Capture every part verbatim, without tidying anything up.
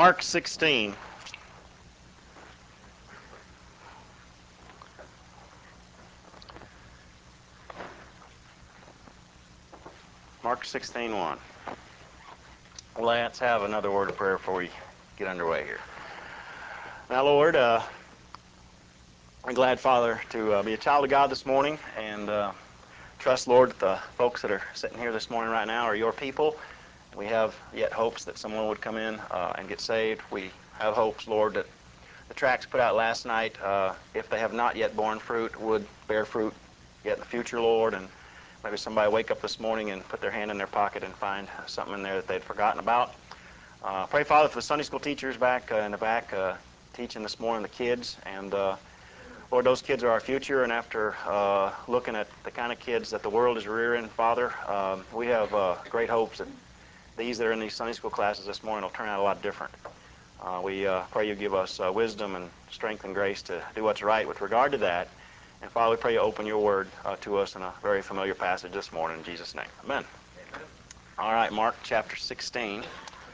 Mark sixteen. Mark sixteen one. Let's have another word of prayer before we get underway here. Now, Lord, uh, I'm glad, Father, to uh, be a child of God this morning, and uh, trust, Lord, that the folks that are sitting here this morning right now are your people. We have yet hopes that someone would come in uh, and get saved. We have hopes, Lord, that the tracts put out last night, uh, if they have not yet borne fruit, would bear fruit yet in the future, Lord. And maybe somebody wake up this morning and put their hand in their pocket and find something in there that they'd forgotten about. Uh, pray, Father, for the Sunday school teachers back uh, in the back uh, teaching this morning, the kids. And, uh, Lord, those kids are our future. And after uh, looking at the kind of kids that the world is rearing, Father, um, we have uh, great hopes that these that are in these Sunday school classes this morning will turn out a lot different. Uh, we uh, pray you give us uh, wisdom and strength and grace to do what's right with regard to that. And Father, we pray you open your word uh, to us in a very familiar passage this morning in Jesus' name. Amen. Amen. All right, Mark chapter sixteen.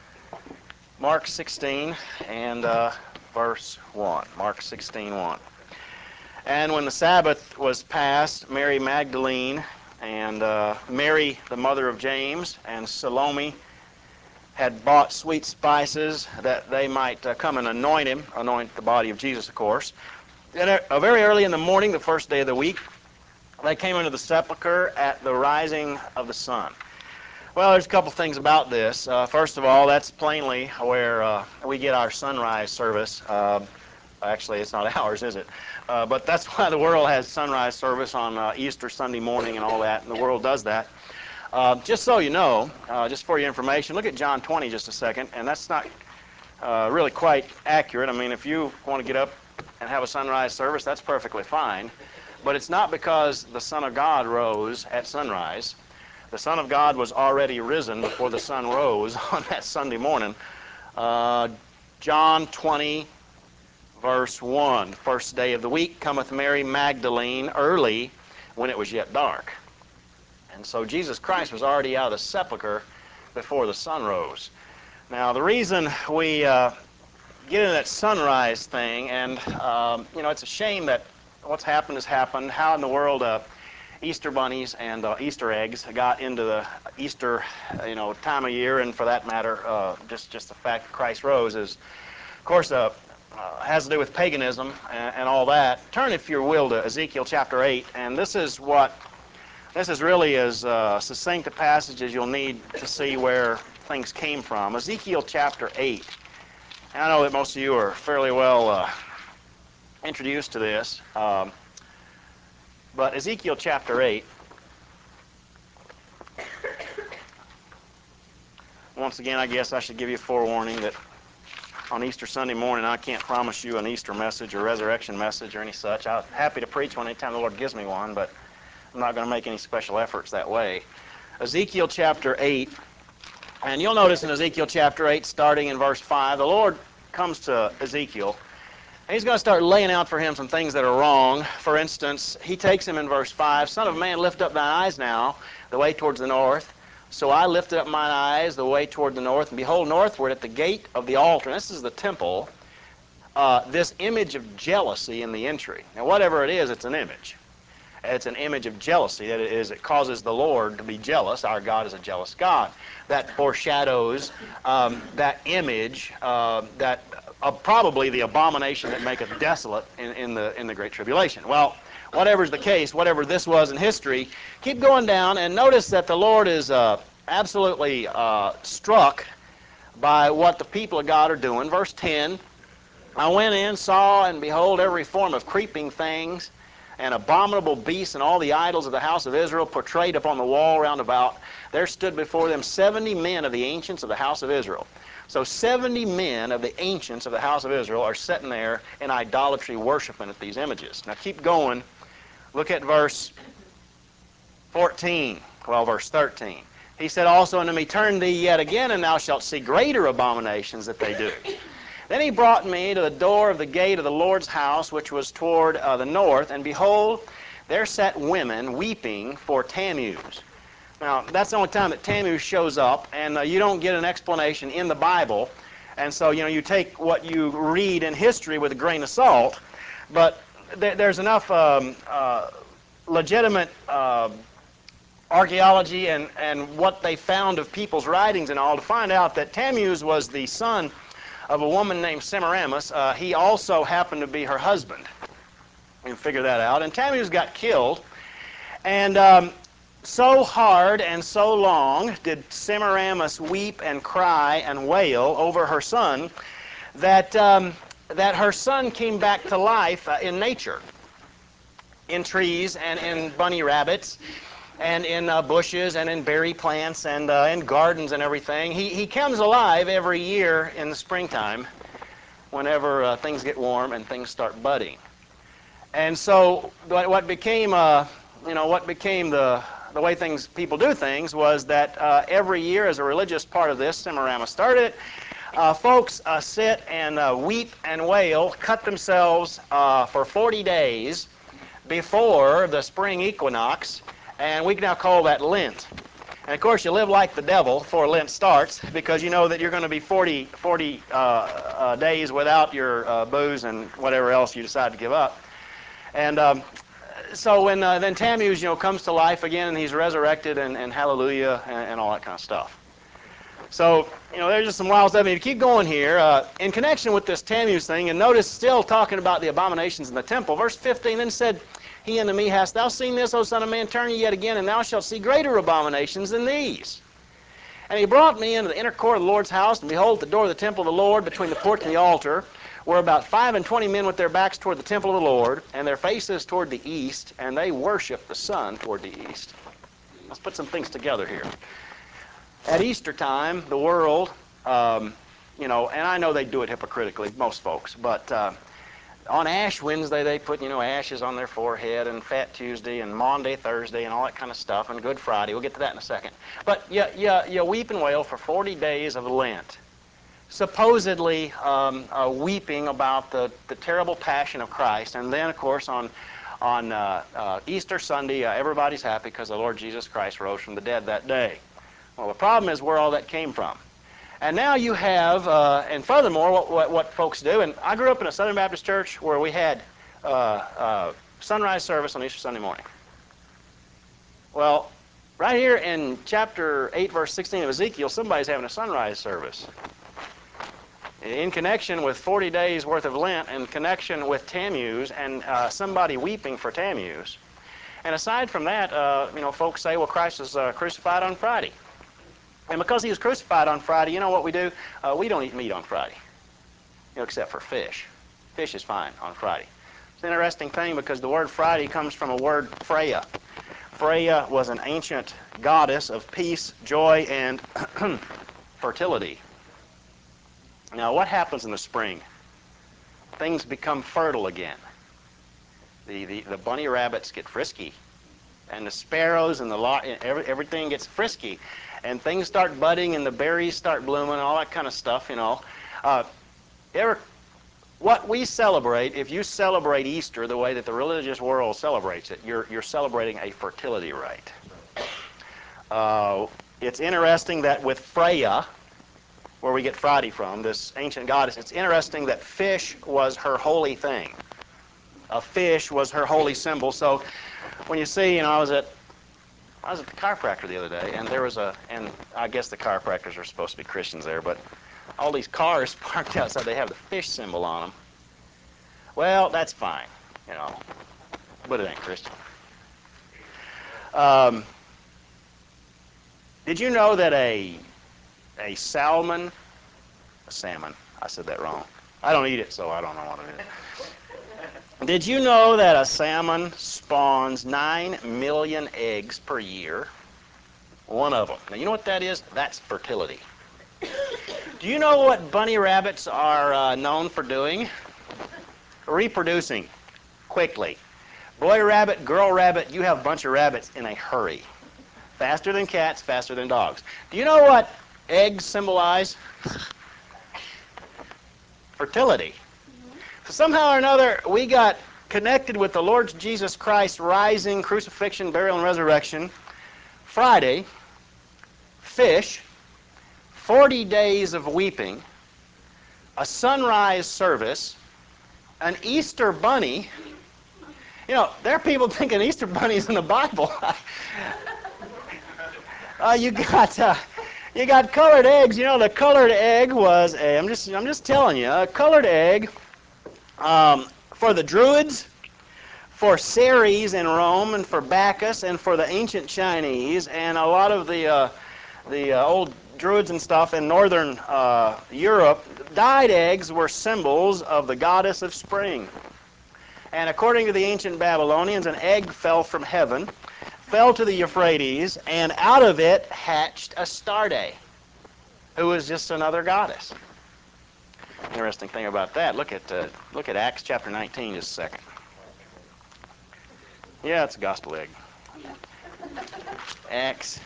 Mark sixteen and uh, verse one. Mark sixteen one. And when the Sabbath was past, Mary Magdalene and uh, Mary, the mother of James, and Salome had bought sweet spices that they might uh, come and anoint him, anoint the body of Jesus, of course. And uh, very early in the morning, the first day of the week, they came into the sepulchre at the rising of the sun. Well, there's a couple things about this. Uh, first of all, that's plainly where uh, we get our sunrise service. Uh, actually, it's not ours, is it? Uh, but that's why the world has sunrise service on uh, Easter Sunday morning and all that, and the world does that. Uh, just so you know, uh, just for your information, look at John twenty just a second, and that's not uh, really quite accurate. I mean, if you want to get up and have a sunrise service, that's perfectly fine. But it's not because the Son of God rose at sunrise. The Son of God was already risen before the sun rose on that Sunday morning. Uh, John twenty, verse one, the first day of the week cometh Mary Magdalene early when it was yet dark. And so Jesus Christ was already out of the sepulchre before the sun rose. Now, the reason we uh, get into that sunrise thing, and, um, you know, it's a shame that what's happened has happened. How in the world uh, Easter bunnies and uh, Easter eggs got into the Easter, you know, time of year, and for that matter, uh, just, just the fact that Christ rose is, of course, uh, uh, has to do with paganism and, and all that. Turn, if you will, to Ezekiel chapter eight, and this is what This is really as uh, succinct a passage as you'll need to see where things came from. Ezekiel chapter eight. And I know that most of you are fairly well uh, introduced to this. Um, but Ezekiel chapter eight. Once again, I guess I should give you a forewarning that on Easter Sunday morning, I can't promise you an Easter message or resurrection message or any such. I'm happy to preach one anytime the Lord gives me one, but I'm not going to make any special efforts that way. Ezekiel chapter eight, and you'll notice in Ezekiel chapter eight, starting in verse five, the Lord comes to Ezekiel, and he's going to start laying out for him some things that are wrong. For instance, he takes him in verse five, Son of man, lift up thine eyes now, the way towards the north. So I lifted up mine eyes the way toward the north, and behold, northward at the gate of the altar, and this is the temple, uh, this image of jealousy in the entry. Now, whatever it is, it's an image. It's an image of jealousy. That it is, it causes the Lord to be jealous. Our God is a jealous God. That foreshadows um, that image, uh, that uh, probably the abomination that maketh desolate in, in the in the Great Tribulation. Well, whatever's the case, whatever this was in history, keep going down and notice that the Lord is uh, absolutely uh, struck by what the people of God are doing. Verse ten, I went in, saw, and behold, every form of creeping things, and abominable beasts, and all the idols of the house of Israel portrayed upon the wall round about. There stood before them seventy men of the ancients of the house of Israel. So seventy men of the ancients of the house of Israel are sitting there in idolatry worshiping at these images. Now keep going. Look at verse fourteen, well, verse thirteen. He said also unto me, Turn thee yet again, and thou shalt see greater abominations that they do. Then he brought me to the door of the gate of the Lord's house, which was toward uh, the north, and behold, there sat women weeping for Tammuz. Now, that's the only time that Tammuz shows up, and uh, you don't get an explanation in the Bible And so, you know, you take what you read in history with a grain of salt, but th there's enough um, uh, legitimate uh, archaeology and, and what they found of people's writings and all to find out that Tammuz was the son of a woman named Semiramis. Uh, he also happened to be her husband. You can figure that out. And Tammuz got killed. And um, so hard and so long did Semiramis weep and cry and wail over her son that, um, that her son came back to life uh, in nature, in trees and in bunny rabbits and in uh, bushes and in berry plants and uh, in gardens and everything. He, he comes alive every year in the springtime whenever uh, things get warm and things start budding. And so what, what became, uh, you know, what became the, the way things, people do things was that uh, every year as a religious part of this, Semiramis started it, uh, folks uh, sit and uh, weep and wail, cut themselves uh, for forty days before the spring equinox, and we can now call that Lent. And of course you live like the devil before Lent starts because you know that you're going to be forty, forty uh, uh, days without your uh, booze and whatever else you decide to give up. And um, so when uh, then Tammuz, you know, comes to life again and he's resurrected and, and hallelujah and, and all that kind of stuff. So, you know, there's just some wild stuff. I mean, to keep going here, uh, in connection with this Tammuz thing, and notice still talking about the abominations in the temple, verse fifteen, then said he unto me, hast thou seen this, O son of man? Turn ye yet again, and thou shalt see greater abominations than these. And he brought me into the inner court of the Lord's house, and behold, at the door of the temple of the Lord, between the porch and the altar, were about five and twenty men with their backs toward the temple of the Lord, and their faces toward the east, and they worshiped the sun toward the east. Let's put some things together here. At Easter time, the world, um, you know, and I know they do it hypocritically, most folks, but uh, on Ash Wednesday they put, you know, ashes on their forehead, and Fat Tuesday, and Maundy, Thursday, and all that kind of stuff, and Good Friday. We'll get to that in a second. But you, you, you weep and wail for forty days of Lent, supposedly um, uh, weeping about the, the terrible passion of Christ. And then, of course, on, on uh, uh, Easter Sunday, uh, everybody's happy because the Lord Jesus Christ rose from the dead that day. Well, the problem is where all that came from. And now you have, uh, and furthermore, what, what, what folks do, and I grew up in a Southern Baptist church where we had uh, uh, sunrise service on Easter Sunday morning. Well, right here in chapter eight, verse sixteen of Ezekiel, somebody's having a sunrise service. In connection with forty days worth of Lent, in connection with Tammuz, and uh, somebody weeping for Tammuz. And aside from that, uh, you know, folks say, well, Christ was uh, crucified on Friday. And because he was crucified on Friday, you know what we do? Uh, we don't eat meat on Friday, you know, except for fish. Fish is fine on Friday. It's an interesting thing because the word Friday comes from a word Freya. Freya was an ancient goddess of peace, joy, and fertility. Now, what happens in the spring? Things become fertile again. The, the, the bunny rabbits get frisky, and the sparrows and the lot, every, everything gets frisky, and things start budding, and the berries start blooming, and all that kind of stuff, you know. Uh, ever, what we celebrate, if you celebrate Easter the way that the religious world celebrates it, you're, you're celebrating a fertility rite. Uh, it's interesting that with Freya, where we get Friday from, this ancient goddess, it's interesting that fish was her holy thing. A fish was her holy symbol. So when you see, you know, I was at I was at the chiropractor the other day, and there was a, and I guess the chiropractors are supposed to be Christians there, but all these cars parked outside, they have the fish symbol on them. Well, that's fine, you know, but it ain't Christian. Um, did you know that a a salmon, a salmon, I said that wrong. I don't eat it, so I don't know what it is. Did you know that a salmon spawns nine million eggs per year? One of them. Now, you know what that is? That's fertility. Do you know what bunny rabbits are uh, known for doing? Reproducing quickly. Boy rabbit, girl rabbit, you have a bunch of rabbits in a hurry. Faster than cats, faster than dogs. Do you know what eggs symbolize? Fertility. So somehow or another, we got connected with the Lord Jesus Christ rising, crucifixion, burial, and resurrection. Friday, fish, forty days of weeping, a sunrise service, an Easter bunny. You know, there are people thinking Easter bunny's in the Bible. uh, you got uh, you got colored eggs. You know, the colored egg was a. I'm just I'm just telling you, a colored egg um, for the Druids, for Ceres in Rome, and for Bacchus, and for the ancient Chinese, and a lot of the uh, the uh, old Druids and stuff in northern uh, Europe. Dyed eggs were symbols of the goddess of spring. And according to the ancient Babylonians, an egg fell from heaven, fell to the Euphrates, and out of it hatched Astarte, who was just another goddess. Interesting thing about that. Look at uh, look at Acts chapter nineteen just a second. Yeah, it's a gospel egg. Acts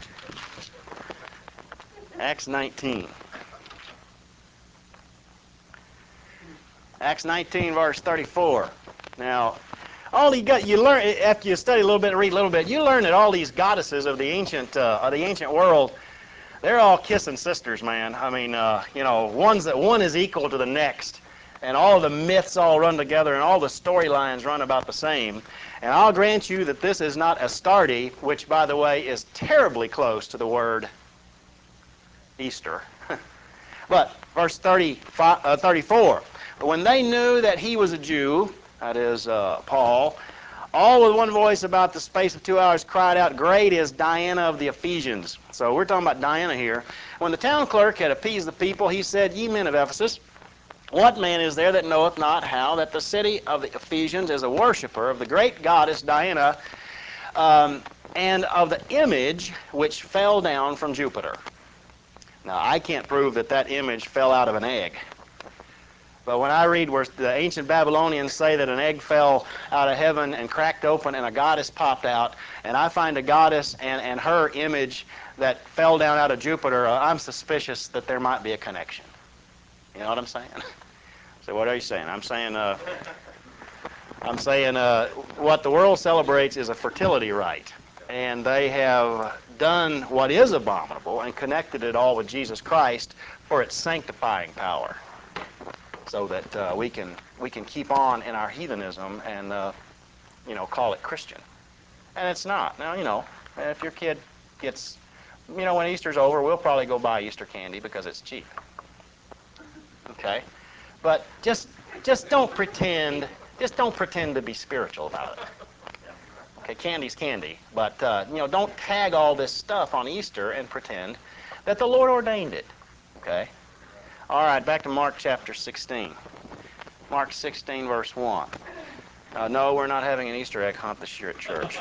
Acts nineteen. Acts nineteen, verse thirty-four. Now, all you got, you learn after you study a little bit, read a little bit. You learn that all these goddesses of the ancient, uh, of the ancient world, they're all kissing sisters, man. I mean, uh, you know, one's that one is equal to the next, and all the myths all run together, and all the storylines run about the same. And I'll grant you that this is not Astarte, which, by the way, is terribly close to the word Easter. But verse thirty-five, uh, thirty-four. When they knew that he was a Jew, that is uh, Paul, all with one voice about the space of two hours cried out, "Great is Diana of the Ephesians." So we're talking about Diana here. When the town clerk had appeased the people, he said, "Ye men of Ephesus, what man is there that knoweth not how that the city of the Ephesians is a worshiper of the great goddess Diana, um, and of the image which fell down from Jupiter?" Now, I can't prove that that image fell out of an egg. But when I read where the ancient Babylonians say that an egg fell out of heaven and cracked open and a goddess popped out, and I find a goddess and, and her image that fell down out of Jupiter, uh, I'm suspicious that there might be a connection. You know what I'm saying? So what are you saying? I'm saying, uh, I'm saying uh, what the world celebrates is a fertility rite. And they have done what is abominable and connected it all with Jesus Christ for its sanctifying power, so that uh, we can we can keep on in our heathenism and uh, you know call it Christian, and it's not. Now you know if your kid gets, you know when Easter's over, we'll probably go buy Easter candy because it's cheap. Okay, but just just don't pretend just don't pretend to be spiritual about it. Okay, candy's candy, but uh, you know don't tag all this stuff on Easter and pretend that the Lord ordained it. Okay, all right, back to Mark chapter sixteen. Mark sixteen, verse one. Uh, no, we're not having an Easter egg hunt this year at church.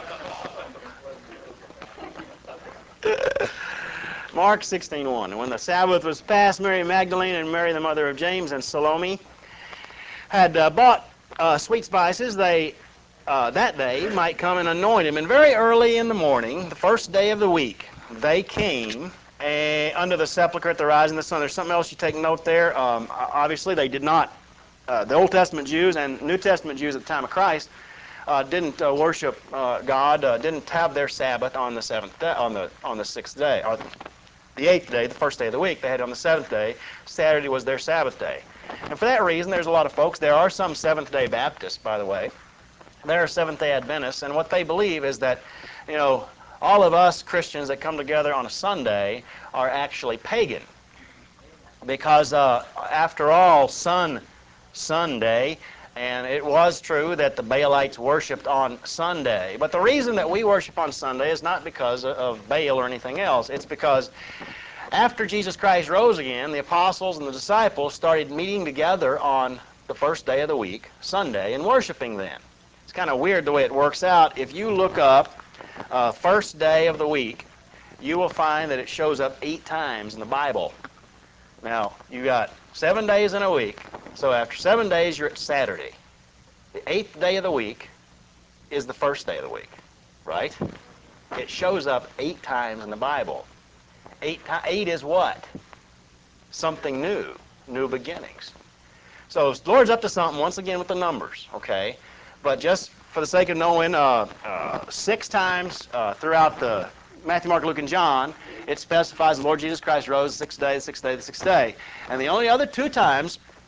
Mark sixteen, one. When the Sabbath was past, Mary Magdalene and Mary the mother of James and Salome had uh, bought uh, sweet spices. They uh, that day might come and anoint him. And very early in the morning, the first day of the week, they came uh, under the sepulchre at the rising of the sun. There's something else you take note there. Um, obviously, they did not. Uh, the Old Testament Jews and New Testament Jews at the time of Christ uh, didn't uh, worship uh, God, uh, didn't have their Sabbath on the seventh day, on the on the sixth day, or the eighth day, the first day of the week. They had it on the seventh day. Saturday was their Sabbath day, and for that reason, there's a lot of folks. There are some Seventh-day Baptists, by the way. There are Seventh-day Adventists, and what they believe is that, you know, all of us Christians that come together on a Sunday are actually pagan, because uh, after all, sun. Sunday, and it was true that the Baalites worshipped on Sunday. But the reason that we worship on Sunday is not because of Baal or anything else. It's because after Jesus Christ rose again, the apostles and the disciples started meeting together on the first day of the week, Sunday, and worshiping then. It's kind of weird the way it works out. If you look up uh, first day of the week, you will find that it shows up eight times in the Bible. Now, you got seven days in a week, so after seven days, you're at Saturday. The eighth day of the week is the first day of the week, right? It shows up eight times in the Bible. Eight, eight is what? Something new, new beginnings. So the Lord's up to something, once again, with the numbers, okay? But just for the sake of knowing, uh, uh, six times uh, throughout the Matthew, Mark, Luke, and John, it specifies the Lord Jesus Christ rose the sixth day, the sixth day, the sixth day. And the only other two times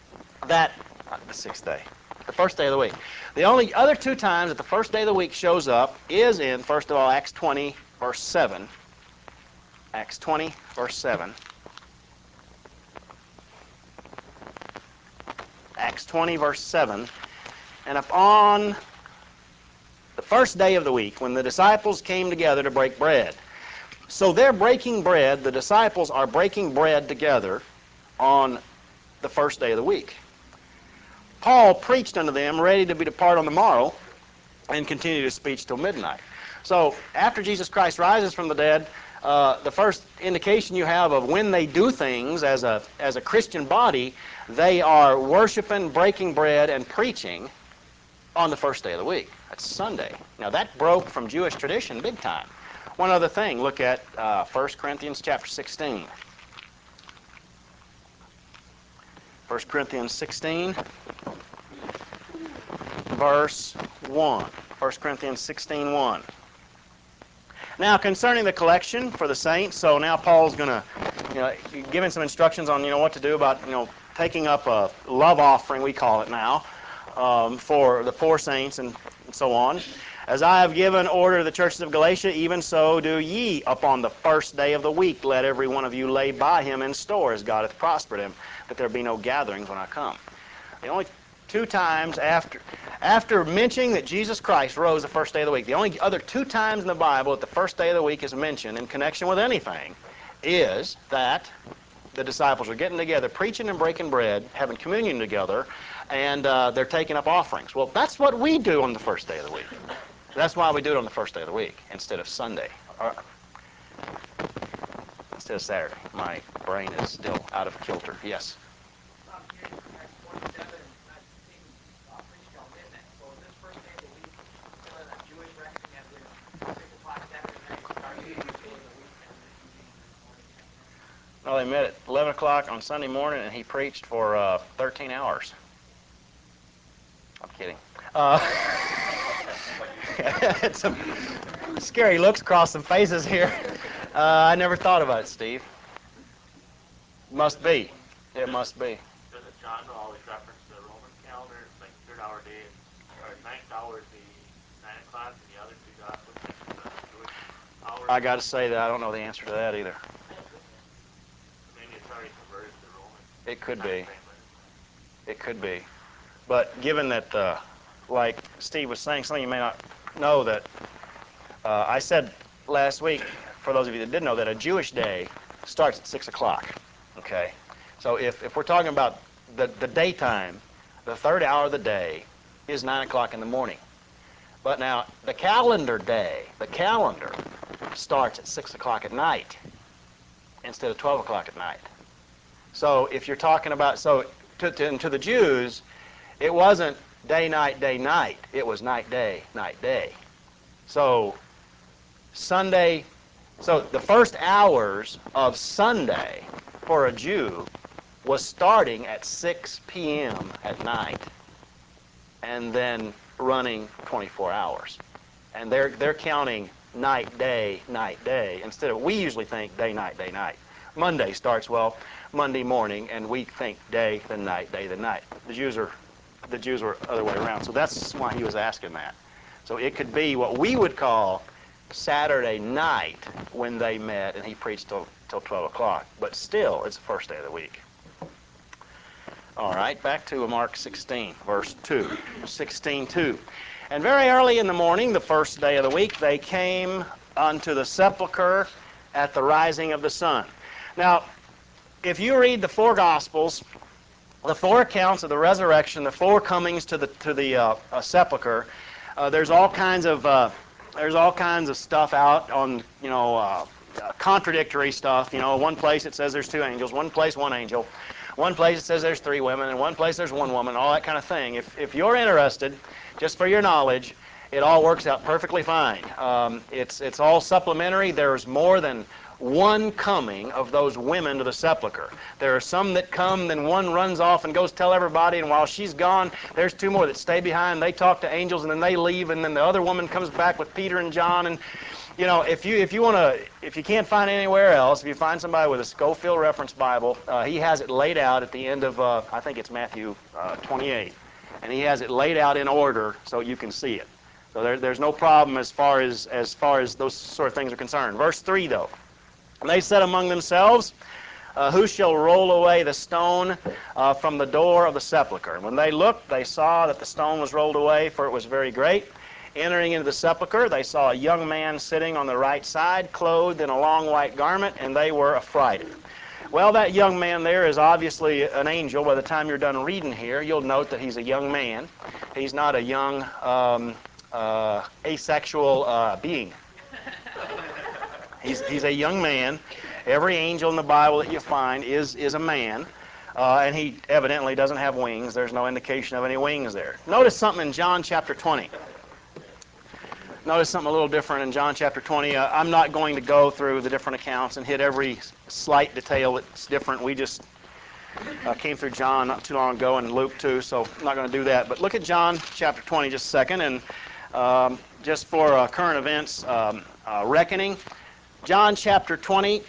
that, uh, the sixth day, the first day of the week. The only other two times that the first day of the week shows up is in, first of all, Acts twenty, verse seven. Acts twenty, verse seven. Acts twenty, verse seven. And upon the first day of the week, when the disciples came together to break bread. So they're breaking bread, the disciples are breaking bread together on the first day of the week. Paul preached unto them, ready to be depart on the morrow, and continued his speech till midnight. So after Jesus Christ rises from the dead, uh, the first indication you have of when they do things as a, as a Christian body, they are worshiping, breaking bread, and preaching on the first day of the week. That's Sunday. Now that broke from Jewish tradition big time. One other thing, look at uh, First Corinthians chapter sixteen. First Corinthians sixteen, verse one. First Corinthians sixteen, one. Now concerning the collection for the saints, so now Paul's going to, you know, giving some instructions on, you know, what to do about, you know, taking up a love offering, we call it now, um, for the poor saints and so on. As I have given order to the churches of Galatia, even so do ye upon the first day of the week. Let every one of you lay by him in store, as God hath prospered him, that there be no gatherings when I come. The only two times after, after mentioning that Jesus Christ rose the first day of the week, the only other two times in the Bible that the first day of the week is mentioned in connection with anything is that the disciples are getting together, preaching and breaking bread, having communion together, and uh, they're taking up offerings. Well, that's what we do on the first day of the week. That's why we do it on the first day of the week instead of Sunday, or instead of Saturday. My brain is still out of kilter. Yes? I'm hearing from Acts twenty-seven, not being uh, preached till midnight. So is this first day of the week still in a Jewish reckoning as in six o'clock Saturday night starting the first day of the week and the evening and the morning after? Well, they met at eleven o'clock on Sunday morning, and he preached for uh, thirteen hours. I'm kidding. Uh, it's some scary looks across some faces here. Uh, I never thought about it, Steve. Must be. It must be. Doesn't John always reference the Roman calendar? It's like third hour day, or ninth hour is the nine o'clock, and the other two gospels mention the Jewish hour. I got to say that I don't know the answer to that either. Maybe it's already converted to the Roman. It could be. time frame, but It could be. But given that, uh, like Steve was saying, something you may not know that uh, I said last week, for those of you that didn't know, that a Jewish day starts at six o'clock. Okay? So if, if we're talking about the, the daytime, the third hour of the day is nine o'clock in the morning. But now, the calendar day, the calendar starts at six o'clock at night instead of twelve o'clock at night. So if you're talking about, so to, to, to the Jews, it wasn't day, night, day, night. It was night, day, night, day. So Sunday, so the first hours of Sunday for a Jew was starting at six p m at night and then running twenty-four hours. And they're, they're counting night, day, night, day, instead of, we usually think day, night, day, night. Monday starts, well, Monday morning, and we think day, then night, day, then night. The Jews are, the Jews were other way around, so that's why he was asking that. So it could be what we would call Saturday night when they met, and he preached till, till twelve o'clock. But still, it's the first day of the week. All right, back to Mark sixteen, verse two. sixteen two. And very early in the morning, the first day of the week, they came unto the sepulchre at the rising of the sun. Now, if you read the four Gospels, the four accounts of the resurrection, the four comings to the to the uh, uh, sepulcher, uh, there's all kinds of uh, there's all kinds of stuff out on, you know, uh, uh, contradictory stuff. You know, one place it says there's two angels, one place one angel, one place it says there's three women, and one place there's one woman, all that kind of thing. If if you're interested, just for your knowledge, it all works out perfectly fine. Um, it's it's all supplementary. There's more than one coming of those women to the sepulcher. There are some that come, then one runs off and goes tell everybody, and while she's gone, there's two more that stay behind. They talk to angels, and then they leave, and then the other woman comes back with Peter and John, and You know, if you if you want to, if you can't find it anywhere else, if you find somebody with a Scofield Reference Bible, uh, he has it laid out at the end of, uh, I think it's Matthew uh, twenty-eight, and he has it laid out in order so you can see it. So there, there's no problem as far as as far as those sort of things are concerned. Verse three, though, and they said among themselves, uh, "Who shall roll away the stone uh, from the door of the sepulchre?" And when they looked, they saw that the stone was rolled away, for it was very great. Entering into the sepulchre, they saw a young man sitting on the right side, clothed in a long white garment, and they were affrighted. Well, that young man there is obviously an angel. By the time you're done reading here, you'll note that he's a young man. He's not a young um, uh, asexual uh, being. He's, he's a young man. Every angel in the Bible that you find is, is a man. Uh, and he evidently doesn't have wings. There's no indication of any wings there. Notice something in John chapter twenty. Notice something a little different in John chapter twenty. Uh, I'm not going to go through the different accounts and hit every slight detail that's different. We just uh, came through John not too long ago and Luke too, so I'm not going to do that. But look at John chapter twenty just a second, and um, just for uh, current events um, uh, reckoning, John chapter twenty,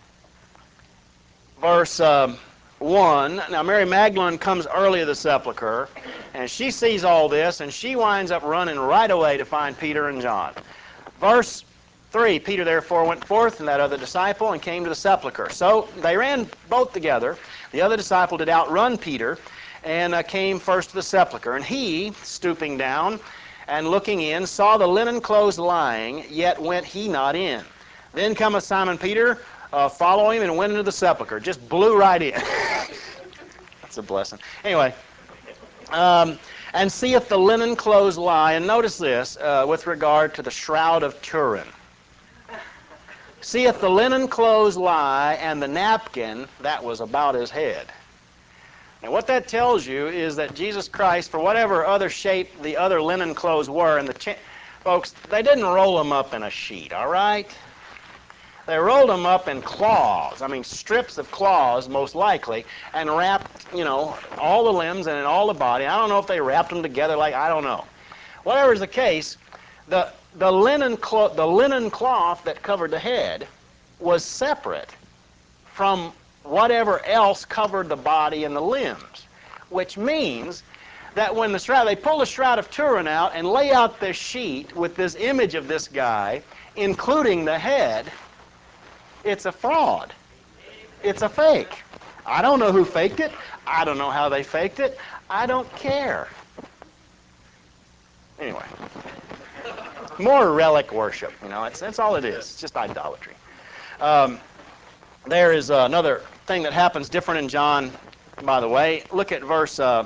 verse um, one. Now Mary Magdalene comes early to the sepulchre, and she sees all this, and she winds up running right away to find Peter and John. Verse three, Peter therefore went forth and that other disciple and came to the sepulchre. So they ran both together. The other disciple did outrun Peter and uh, came first to the sepulchre. And he, stooping down and looking in, saw the linen clothes lying, yet went he not in. Then cometh Simon Peter, uh, follow him, and went into the sepulchre. Just blew right in. That's a blessing. Anyway, um, and seeth the linen clothes lie. And notice this uh, with regard to the shroud of Turin. Seeth the linen clothes lie, and the napkin that was about his head. Now what that tells you is that Jesus Christ, for whatever other shape the other linen clothes were, and the cha- folks, they didn't roll them up in a sheet, all right? They rolled them up in cloths, I mean strips of cloths most likely, and wrapped, you know, all the limbs and in all the body. I don't know if they wrapped them together like, I don't know. Whatever is the case, the, the, linen clo- the linen cloth that covered the head was separate from whatever else covered the body and the limbs, which means that when the shroud, they pull the Shroud of Turin out and lay out this sheet with this image of this guy, including the head, it's a fraud. It's a fake. I don't know who faked it. I don't know how they faked it. I don't care. Anyway, more relic worship, you know, it's, that's all it is. It's just idolatry. Um, there is uh, another thing that happens different in John, by the way. Look at verse uh,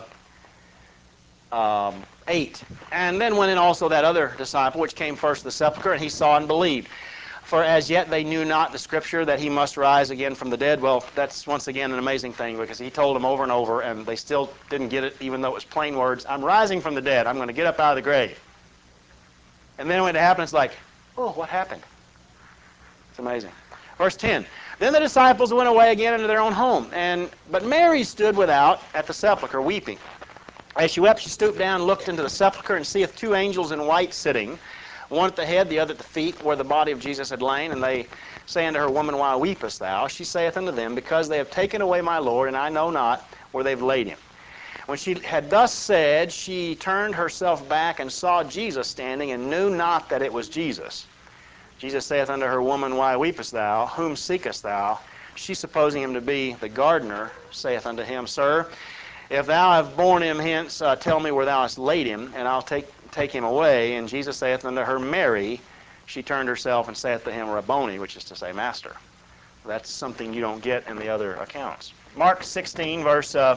um, eight. And then went in also that other disciple, which came first to the sepulchre, and he saw and believed. For as yet they knew not the Scripture that he must rise again from the dead. Well, that's once again an amazing thing, because he told them over and over, and they still didn't get it, even though it was plain words. I'm rising from the dead. I'm going to get up out of the grave. And then when it happened, it's like, oh, what happened? It's amazing. Verse ten. Then the disciples went away again into their own home. And but Mary stood without at the sepulchre, weeping. As she wept, she stooped down and looked into the sepulchre, and seeth two angels in white sitting, one at the head, the other at the feet, where the body of Jesus had lain. And they say unto her, Woman, why weepest thou? She saith unto them, Because they have taken away my Lord, and I know not where they've laid him. When she had thus said, she turned herself back and saw Jesus standing, and knew not that it was Jesus. Jesus saith unto her, Woman, why weepest thou? Whom seekest thou? She, supposing him to be the gardener, saith unto him, Sir, if thou have borne him hence, uh, tell me where thou hast laid him, and I'll take take him away. And Jesus saith unto her, Mary. She turned herself and saith to him, Rabboni, which is to say, Master. That's something you don't get in the other accounts. Mark sixteen, verse uh,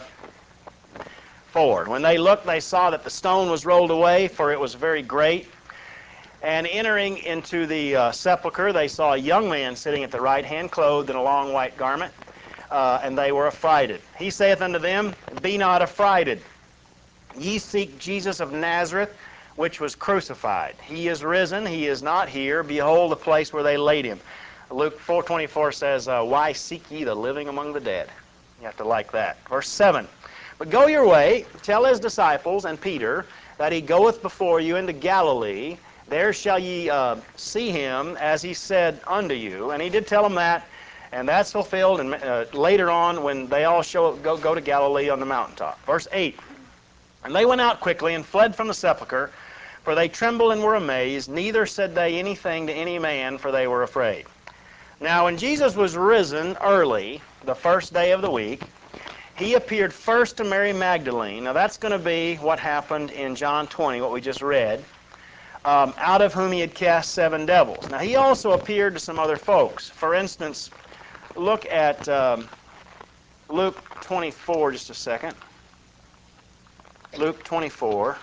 four. When they looked, they saw that the stone was rolled away, for it was very great. And entering into the uh, sepulchre, they saw a young man sitting at the right hand, clothed in a long white garment, uh, and they were affrighted. He saith unto them, Be not affrighted. Ye seek Jesus of Nazareth, which was crucified. He is risen. He is not here. Behold the place where they laid him. Luke four twenty-four says, uh, Why seek ye the living among the dead? You have to like that. Verse seven. But go your way, tell his disciples and Peter that he goeth before you into Galilee. There shall ye uh, see him as he said unto you. And he did tell them that, and that's fulfilled and uh, later on when they all show go, go to Galilee on the mountaintop. Verse eight, and they went out quickly and fled from the sepulchre, for they trembled and were amazed, neither said they anything to any man, for they were afraid. Now when Jesus was risen early, the first day of the week, he appeared first to Mary Magdalene. Now that's going to be what happened in John twenty, what we just read. Um, out of whom he had cast seven devils. Now he also appeared to some other folks. For instance, look at um, Luke twenty-four just a second. Luke twenty-four.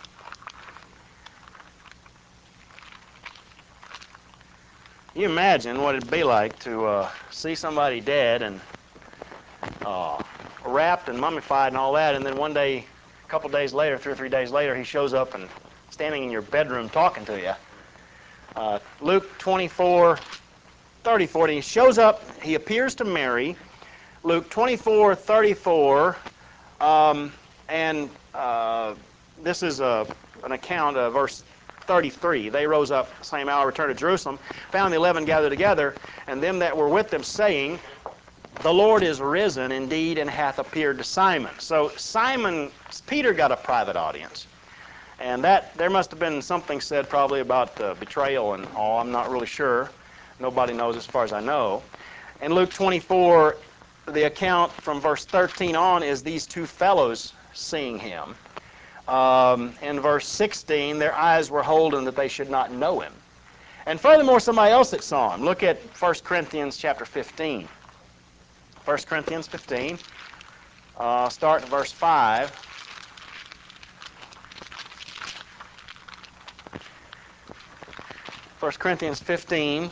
You imagine what it'd be like to uh, see somebody dead and uh, wrapped and mummified and all that, and then one day, a couple days later, three or three days later, he shows up and standing in your bedroom talking to you. Uh, Luke twenty-four, thirty-four, he shows up, he appears to Mary. Luke twenty-four, thirty-four, um, and uh, this is a, an account of verse thirty-three. They rose up the same hour, returned to Jerusalem, found the eleven gathered together, and them that were with them, saying, the Lord is risen indeed, and hath appeared to Simon. So Simon, Peter got a private audience. And that, there must have been something said probably about uh, betrayal and all. I'm not really sure. Nobody knows as far as I know. In Luke twenty-four, the account from verse thirteen on is these two fellows seeing him. Um, in verse sixteen, their eyes were holden that they should not know him. And furthermore, somebody else that saw him. Look at First Corinthians chapter fifteen. First Corinthians fifteen, uh, start in verse five. First Corinthians fifteen,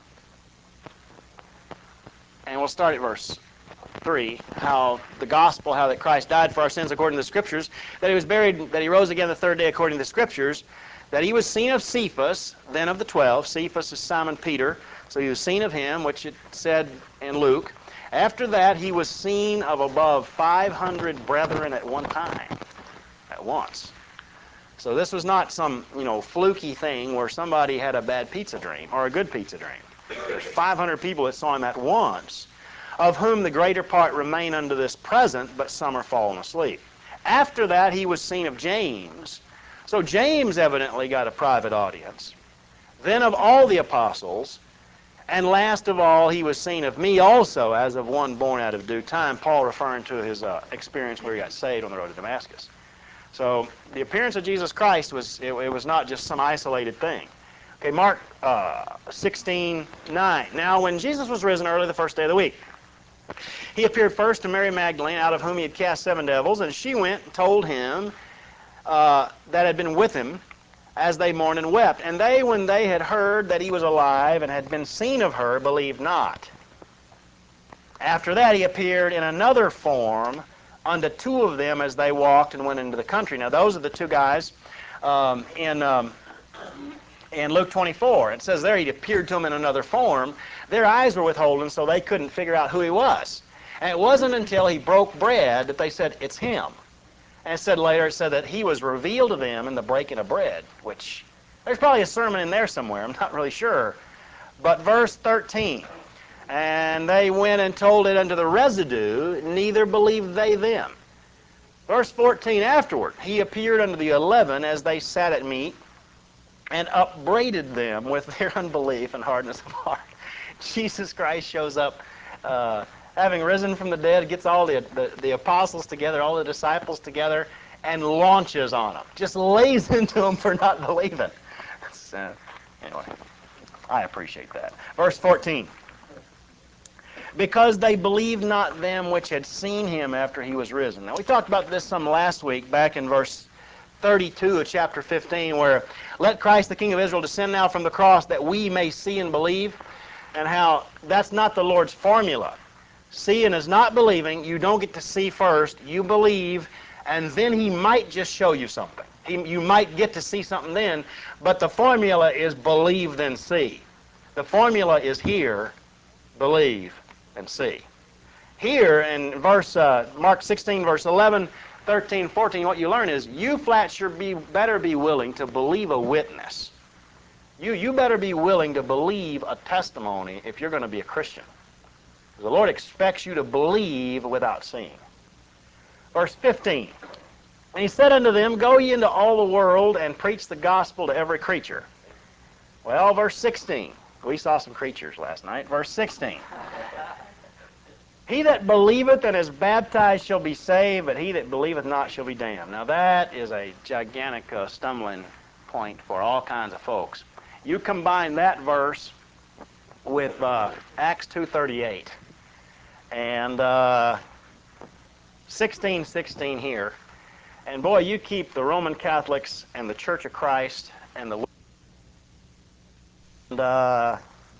and we'll start at verse three, how the gospel, how that Christ died for our sins according to the Scriptures, that he was buried, that he rose again the third day according to the Scriptures, that he was seen of Cephas, then of the twelve. Cephas is Simon Peter, so he was seen of him, which it said in Luke. After that, he was seen of above five hundred brethren at one time, at once. So this was not some, you know, fluky thing where somebody had a bad pizza dream or a good pizza dream. There's five hundred people that saw him at once, of whom the greater part remain unto this present, but some are fallen asleep. After that, he was seen of James. So James evidently got a private audience. Then of all the apostles, and last of all, he was seen of me also, as of one born out of due time. Paul referring to his uh, experience where he got saved on the road to Damascus. So the appearance of Jesus Christ was, it, it was not just some isolated thing. Okay, Mark uh, sixteen, nine. Now when Jesus was risen early the first day of the week, he appeared first to Mary Magdalene, out of whom he had cast seven devils, and she went and told him uh, that had been with him, as they mourned and wept. And they, when they had heard that he was alive and had been seen of her, believed not. After that he appeared in another form unto two of them as they walked and went into the country. Now those are the two guys um, in, um, in Luke twenty-four. It says there he appeared to them in another form. Their eyes were withholden, so they couldn't figure out who he was. And it wasn't until he broke bread that they said, it's him. And it said later, it said that he was revealed to them in the breaking of bread, which there's probably a sermon in there somewhere. I'm not really sure. But verse thirteen, and they went and told it unto the residue, neither believed they them. Verse fourteen, afterward, he appeared unto the eleven as they sat at meat, and upbraided them with their unbelief and hardness of heart. Jesus Christ shows up, uh, having risen from the dead, gets all the, the, the apostles together, all the disciples together, and launches on them. Just lays into them for not believing. Uh, anyway, I appreciate that. Verse fourteen. Because they believed not them which had seen him after he was risen. Now we talked about this some last week, back in verse thirty-two of chapter fifteen, where let Christ the King of Israel descend now from the cross that we may see and believe, and how that's not the Lord's formula. Seeing is not believing. You don't get to see first. You believe, and then he might just show you something. He, you might get to see something then, but the formula is believe then see. The formula is hear, believe, and see. Here in verse uh, Mark sixteen, verse eleven, thirteen, fourteen, what you learn is you flat sure be better be willing to believe a witness You, you better be willing to believe a testimony if you're going to be a Christian. The Lord expects you to believe without seeing. Verse fifteen. And he said unto them, Go ye into all the world and preach the gospel to every creature. Well, verse sixteen. We saw some creatures last night. Verse sixteen. He that believeth and is baptized shall be saved, but he that believeth not shall be damned. Now that is a gigantic uh, stumbling point for all kinds of folks. You combine that verse with uh, Acts two thirty-eight and uh, sixteen sixteen here, and boy, you keep the Roman Catholics and the Church of Christ and the and, uh,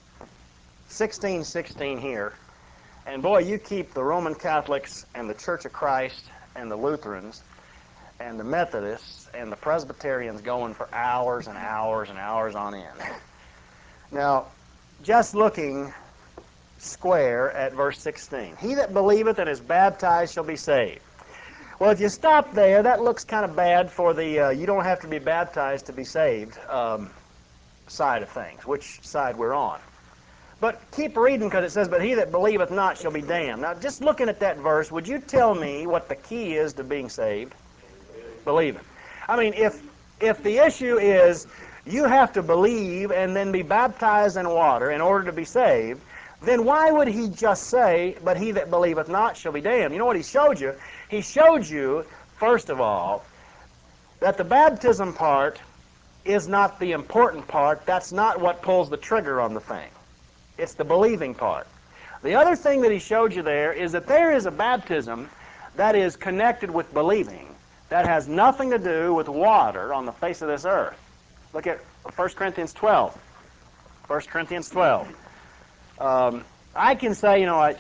sixteen sixteen here, and boy, you keep the Roman Catholics and the Church of Christ and the Lutherans and the Methodists and the Presbyterians going for hours and hours and hours on end. Now, just looking square at verse sixteen. He that believeth and is baptized shall be saved. Well, if you stop there, that looks kind of bad for the uh, you don't have to be baptized to be saved um, side of things, which side we're on. But keep reading, because it says, But he that believeth not shall be damned. Now, just looking at that verse, would you tell me what the key is to being saved? Believing. I mean, if if the issue is you have to believe and then be baptized in water in order to be saved, then why would he just say, But he that believeth not shall be damned? You know what he showed you? He showed you, first of all, that the baptism part is not the important part. That's not what pulls the trigger on the thing. It's the believing part. The other thing that he showed you there is that there is a baptism that is connected with believing that has nothing to do with water on the face of this earth. Look at First Corinthians twelve. First Corinthians twelve. Um, I can say, you know, I,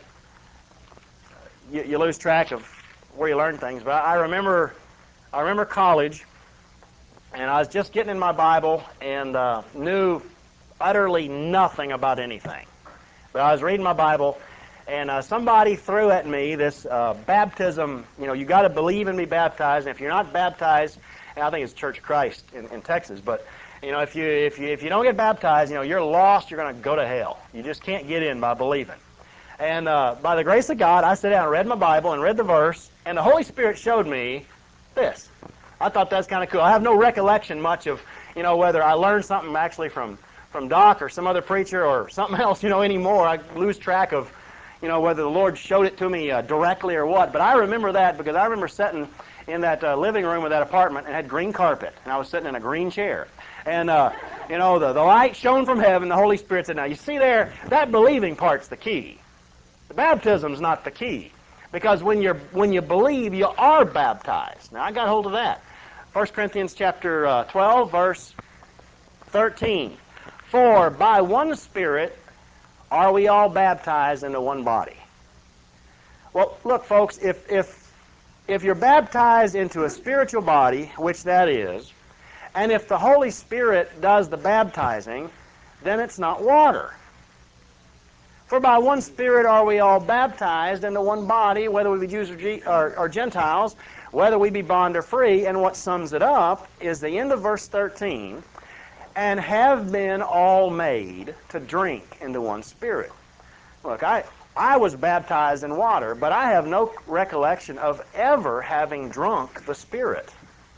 you, you lose track of where you learn things, but I remember, I remember college, and I was just getting in my Bible and uh, knew utterly nothing about anything. But I was reading my Bible, and uh, somebody threw at me this uh, baptism. You know, you got to believe and be baptized. And if you're not baptized, and I think it's Church of Christ in, in Texas, but you know, if you if you if you don't get baptized, you know, you're lost. You're going to go to hell. You just can't get in by believing. And uh, by the grace of God, I sat down and read my Bible and read the verse, and the Holy Spirit showed me this. I thought that's kind of cool. I have no recollection much of, you know, whether I learned something actually from from Doc or some other preacher or something else, you know, anymore. I lose track of, you know, whether the Lord showed it to me uh, directly or what. But I remember that because I remember sitting in that uh, living room of that apartment and had green carpet, and I was sitting in a green chair. And, uh, you know, the, the light shone from heaven. The Holy Spirit said, now, you see there, that believing part's the key. The baptism's not the key. Because when you're when you believe, you are baptized. Now, I got hold of that. First Corinthians chapter uh, twelve, verse thirteen. For by one Spirit are we all baptized into one body. Well, look, folks, if if if you're baptized into a spiritual body, which that is, and if the Holy Spirit does the baptizing, then it's not water. For by one Spirit are we all baptized into one body, whether we be Jews or, G- or, or Gentiles, whether we be bond or free. And what sums it up is the end of verse thirteen, and have been all made to drink into one Spirit. Look, I, I was baptized in water, but I have no recollection of ever having drunk the Spirit.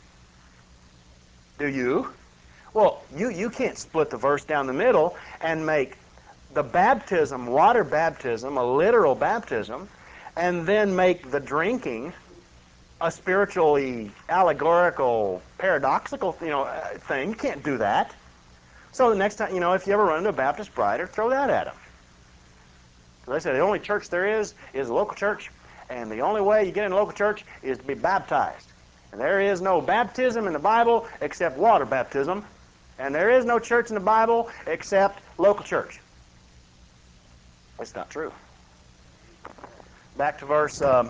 Do you? Well, you, you can't split the verse down the middle and make the baptism, water baptism, a literal baptism, and then make the drinking a spiritually allegorical, paradoxical, you know, thing. You can't do that. So the next time, you know, if you ever run into a Baptist brider, throw that at them. They say the only church there is is a local church, and the only way you get in a local church is to be baptized. And there is no baptism in the Bible except water baptism, and there is no church in the Bible except local church. It's not true. Back to verse um,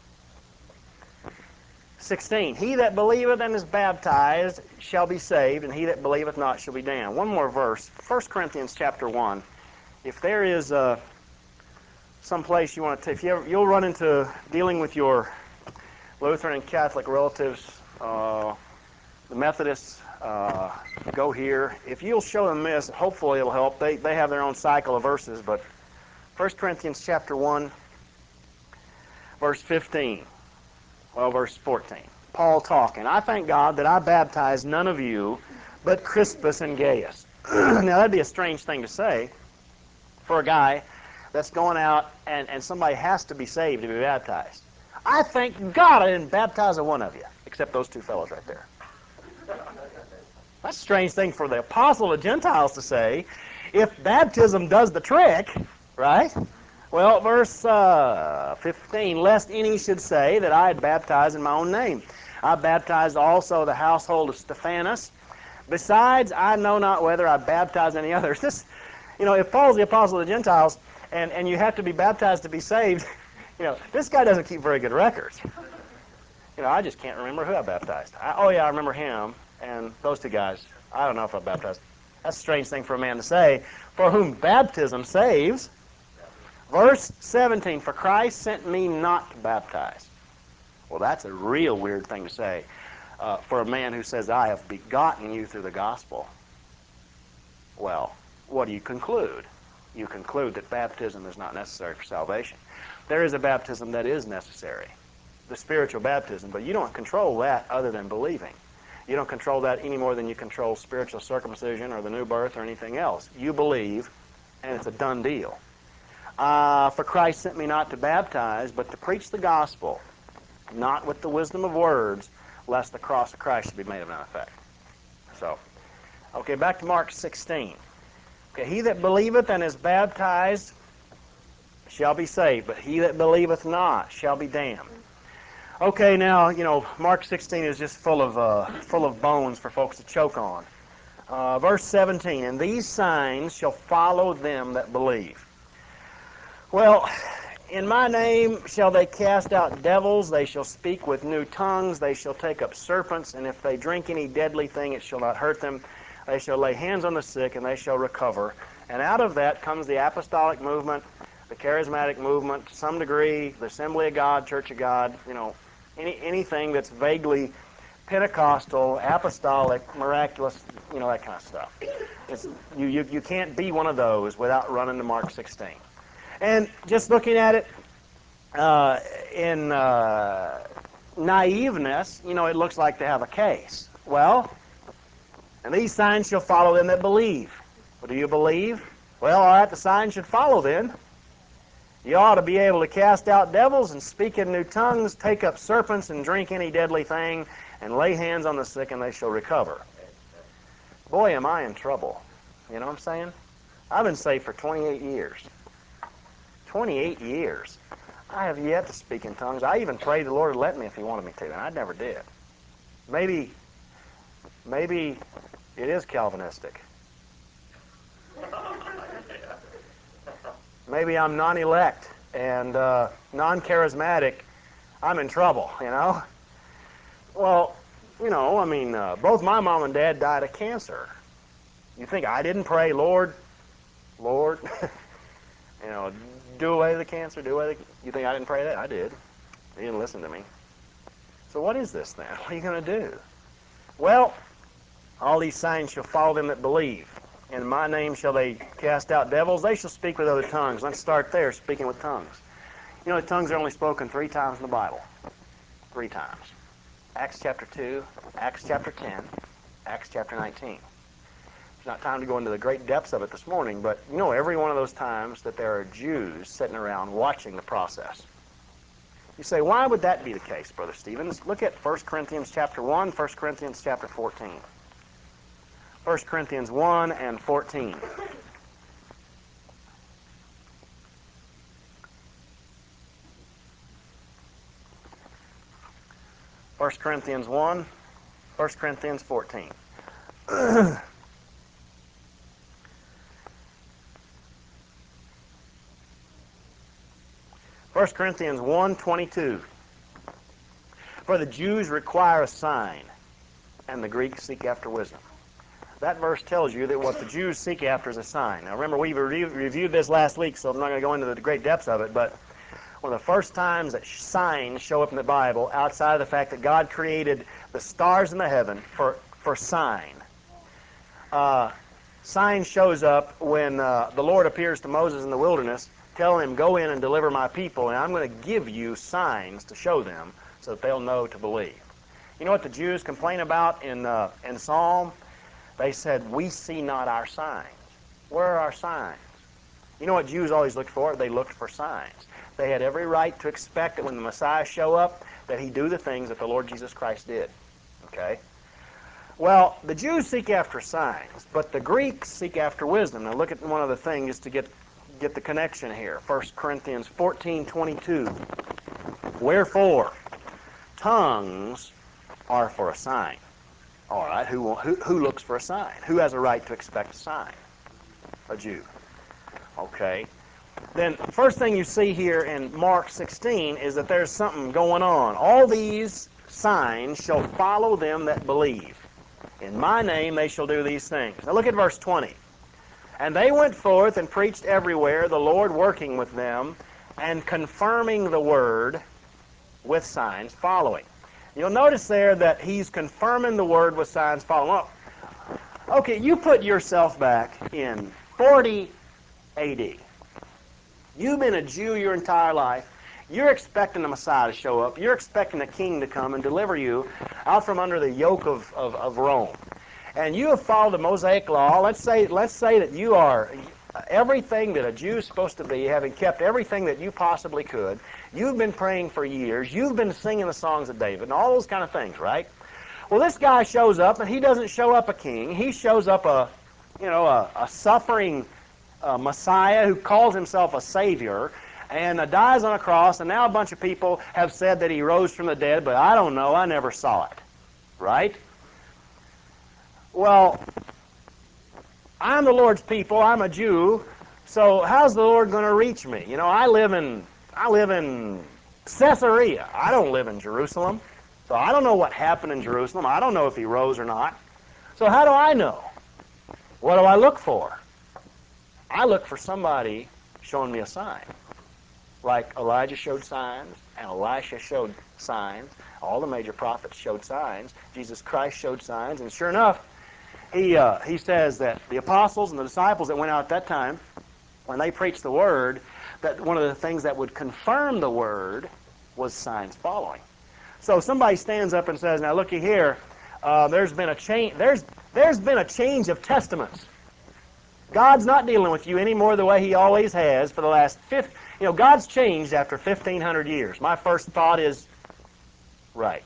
sixteen. He that believeth and is baptized shall be saved, and he that believeth not shall be damned. One more verse. First Corinthians chapter one. If there is uh, some place you want to, if you ever, you'll run into dealing with your Lutheran and Catholic relatives, uh, the Methodists uh, go here. If you'll show them this, hopefully it'll help. They, they have their own cycle of verses, but First Corinthians chapter one, verse fifteen, well, verse fourteen. Paul talking, I thank God that I baptized none of you but Crispus and Gaius. Now that'd be a strange thing to say for a guy that's going out and, and somebody has to be saved to be baptized. I thank God I didn't baptize a one of you, except those two fellows right there. That's a strange thing for the apostle of Gentiles to say. If baptism does the trick, right? Well, verse uh, fifteen, lest any should say that I had baptized in my own name. I baptized also the household of Stephanas. Besides, I know not whether I baptized any others. This, you know, if Paul's the apostle of the Gentiles, and, and you have to be baptized to be saved, you know, this guy doesn't keep very good records. You know, I just can't remember who I baptized. I, oh, yeah, I remember him and those two guys. I don't know if I baptized. That's a strange thing for a man to say, for whom baptism saves. Verse seventeen, for Christ sent me not to baptize. Well, that's a real weird thing to say uh, for a man who says, I have begotten you through the gospel. Well, what do you conclude? You conclude that baptism is not necessary for salvation. There is a baptism that is necessary, the spiritual baptism, but you don't control that other than believing. You don't control that any more than you control spiritual circumcision or the new birth or anything else. You believe, and it's a done deal. Uh, for Christ sent me not to baptize, but to preach the gospel, not with the wisdom of words, lest the cross of Christ should be made of none effect. So, okay, back to Mark sixteen. Okay, he that believeth and is baptized shall be saved, but he that believeth not shall be damned. Okay, now, you know, Mark sixteen is just full of uh, full of bones for folks to choke on. Uh, verse seventeen, and these signs shall follow them that believe. Well, in my name shall they cast out devils, they shall speak with new tongues, they shall take up serpents, and if they drink any deadly thing, it shall not hurt them. They shall lay hands on the sick, and they shall recover. And out of that comes the apostolic movement, the charismatic movement, to some degree, the Assembly of God, Church of God, you know, any anything that's vaguely Pentecostal, apostolic, miraculous, you know, that kind of stuff. It's, you, you, you can't be one of those without running to Mark sixteen. And just looking at it uh, in uh, naiveness, you know, it looks like they have a case. Well, and these signs shall follow them that believe. Well, do you believe? Well, all right, the signs should follow then. You ought to be able to cast out devils and speak in new tongues, take up serpents and drink any deadly thing, and lay hands on the sick and they shall recover. Boy, am I in trouble. You know what I'm saying? I've been saved for twenty-eight years. twenty-eight years. I have yet to speak in tongues. I even prayed the Lord to let me if he wanted me to, and I never did. Maybe, maybe it is Calvinistic. Maybe I'm non-elect and uh, non-charismatic. I'm in trouble, you know? Well, you know, I mean, uh, both my mom and dad died of cancer. You think I didn't pray, Lord, Lord, you know, do away with the cancer, do away with the... You think I didn't pray that? I did. He didn't listen to me. So what is this then? What are you going to do? Well, all these signs shall follow them that believe. In my name shall they cast out devils. They shall speak with other tongues. Let's start there, speaking with tongues. You know, the tongues are only spoken three times in the Bible. Three times. Acts chapter two, Acts chapter ten, Acts chapter nineteen. It's not time to go into the great depths of it this morning, but you know every one of those times that there are Jews sitting around watching the process. You say, why would that be the case, Brother Stevens? Look at First Corinthians chapter one, First Corinthians chapter fourteen. First Corinthians one and fourteen. First Corinthians one, First Corinthians fourteen. First Corinthians one twenty-two. For the Jews require a sign, and the Greeks seek after wisdom. That verse tells you that what the Jews seek after is a sign. Now remember, we re- reviewed this last week, so I'm not going to go into the great depths of it, but one of the first times that signs show up in the Bible, outside of the fact that God created the stars in the heaven for, for sign. Uh, sign shows up when uh, the Lord appears to Moses in the wilderness, telling him, go in and deliver my people, and I'm going to give you signs to show them so that they'll know to believe. You know what the Jews complain about in, uh, in Psalm? They said, we see not our signs. Where are our signs? You know what Jews always looked for? They looked for signs. They had every right to expect that when the Messiah show up, that he'd do the things that the Lord Jesus Christ did. Okay? Well, the Jews seek after signs, but the Greeks seek after wisdom. Now look at one other thing just to get, get the connection here. First Corinthians fourteen twenty-two. Wherefore, tongues are for a sign. All right, who, who, who looks for a sign? Who has a right to expect a sign? A Jew. Okay. Then first thing you see here in Mark sixteen is that there's something going on. All these signs shall follow them that believe. In my name they shall do these things. Now look at verse twenty. And they went forth and preached everywhere, the Lord working with them, and confirming the word with signs following. You'll notice there that he's confirming the word with signs following. Okay, you put yourself back in forty A D. You've been a Jew your entire life. You're expecting the Messiah to show up. You're expecting a king to come and deliver you out from under the yoke of, of, of Rome. And you have followed the Mosaic law. Let's say, let's say that you are everything that a Jew is supposed to be, having kept everything that you possibly could. You've been praying for years. You've been singing the songs of David and all those kind of things, right? Well, this guy shows up, and he doesn't show up a king. He shows up a, you know, a, a suffering uh, Messiah who calls himself a Savior, and uh, dies on a cross, and now a bunch of people have said that he rose from the dead, but I don't know, I never saw it. Right? Well, I'm the Lord's people, I'm a Jew, so how's the Lord going to reach me? You know, I live in I live in Caesarea. I don't live in Jerusalem. So I don't know what happened in Jerusalem. I don't know if he rose or not. So how do I know? What do I look for? I look for somebody showing me a sign. Like Elijah showed signs, and Elisha showed signs. All the major prophets showed signs. Jesus Christ showed signs. And sure enough, he, uh, he says that the apostles and the disciples that went out at that time, when they preached the Word, that one of the things that would confirm the Word was signs following. So somebody stands up and says, now looky here, uh, there's been a change. There's, there's been a change of testaments. God's not dealing with you anymore the way he always has for the last fifty. You know, God's changed after fifteen hundred years. My first thought is, right.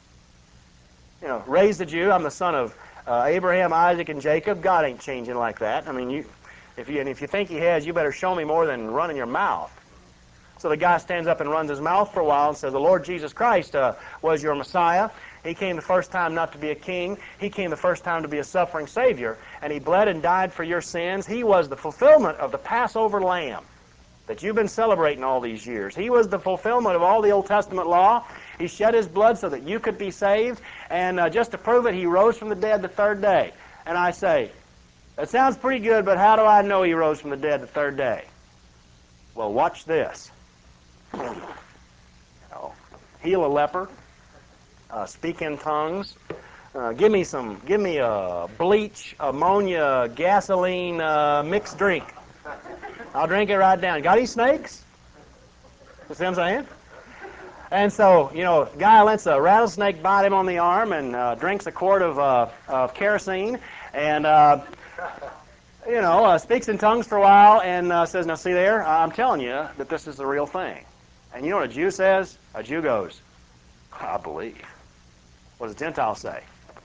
You know, raised a Jew, I'm the son of uh, Abraham, Isaac, and Jacob. God ain't changing like that. I mean, you, if you and if you think he has, you better show me more than running your mouth. So the guy stands up and runs his mouth for a while and says, the Lord Jesus Christ uh, was your Messiah. He came the first time not to be a king. He came the first time to be a suffering Savior. And he bled and died for your sins. He was the fulfillment of the Passover lamb that you've been celebrating all these years. He was the fulfillment of all the Old Testament law. He shed his blood so that you could be saved. And uh, just to prove it, he rose from the dead the third day. And I say, that sounds pretty good, but how do I know he rose from the dead the third day? Well, watch this. You know, heal a leper, uh, speak in tongues, uh, give me some, give me a bleach, ammonia, gasoline uh, mixed drink. I'll drink it right down. Got any snakes? You see what I'm saying? And so, you know, guy lets a rattlesnake bite him on the arm and uh, drinks a quart of, uh, of kerosene and, uh, you know, uh, speaks in tongues for a while and uh, says, now see there, I'm telling you that this is the real thing. And you know what a Jew says? A Jew goes, I believe. What does a Gentile say?